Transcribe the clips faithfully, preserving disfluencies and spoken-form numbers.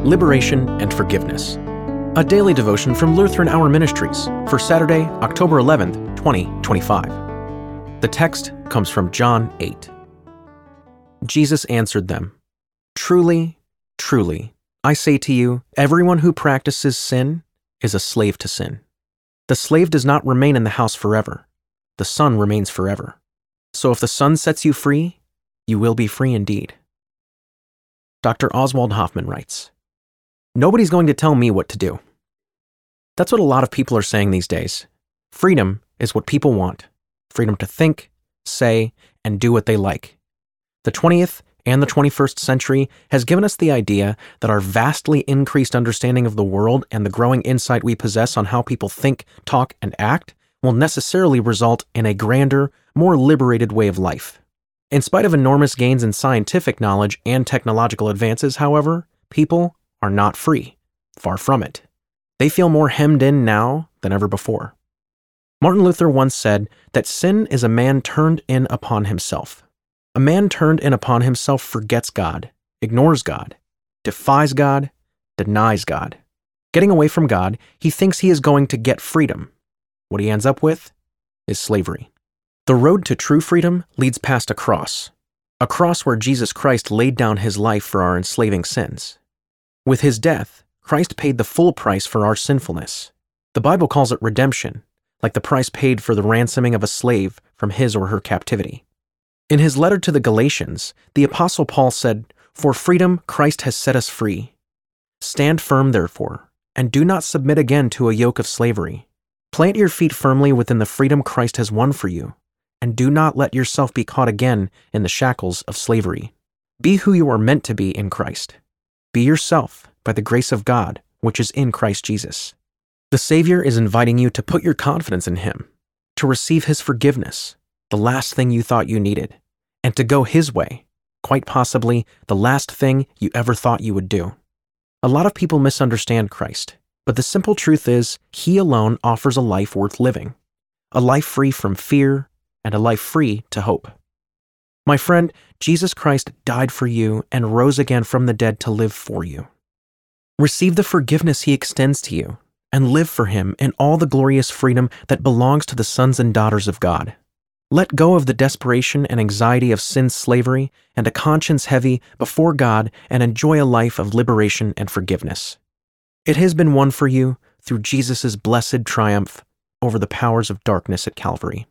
Liberation and Forgiveness, a daily devotion from Lutheran Hour Ministries for Saturday, October eleventh, twenty twenty-five. The text comes from John eight. Jesus answered them, "Truly, truly, I say to you, everyone who practices sin is a slave to sin. The slave does not remain in the house forever. The Son remains forever. So if the Son sets you free, you will be free indeed." Doctor Oswald Hoffman writes, "Nobody's going to tell me what to do." That's what a lot of people are saying these days. Freedom is what people want. Freedom to think, say, and do what they like. The twentieth and the twenty-first century has given us the idea that our vastly increased understanding of the world and the growing insight we possess on how people think, talk, and act will necessarily result in a grander, more liberated way of life. In spite of enormous gains in scientific knowledge and technological advances, however, people are not free. Far from it. They feel more hemmed in now than ever before. Martin Luther once said that sin is a man turned in upon himself. A man turned in upon himself forgets God, ignores God, defies God, denies God. Getting away from God, he thinks he is going to get freedom. What he ends up with is slavery. The road to true freedom leads past a cross, a cross where Jesus Christ laid down his life for our enslaving sins. With his death, Christ paid the full price for our sinfulness. The Bible calls it redemption, like the price paid for the ransoming of a slave from his or her captivity. In his letter to the Galatians, the Apostle Paul said, "For freedom Christ has set us free. Stand firm, therefore, and do not submit again to a yoke of slavery. Plant your feet firmly within the freedom Christ has won for you, and do not let yourself be caught again in the shackles of slavery. Be who you are meant to be in Christ. Be yourself by the grace of God, which is in Christ Jesus." The Savior is inviting you to put your confidence in him, to receive his forgiveness, the last thing you thought you needed, and to go his way, quite possibly the last thing you ever thought you would do. A lot of people misunderstand Christ, but the simple truth is he alone offers a life worth living, a life free from fear, and a life free to hope. My friend, Jesus Christ died for you and rose again from the dead to live for you. Receive the forgiveness he extends to you, and live for him in all the glorious freedom that belongs to the sons and daughters of God. Let go of the desperation and anxiety of sin's slavery and a conscience heavy before God and enjoy a life of liberation and forgiveness. It has been won for you through Jesus' blessed triumph over the powers of darkness at Calvary.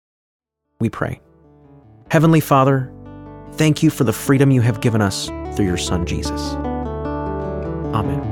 We pray. Heavenly Father, thank you for the freedom you have given us through your Son, Jesus. Amen.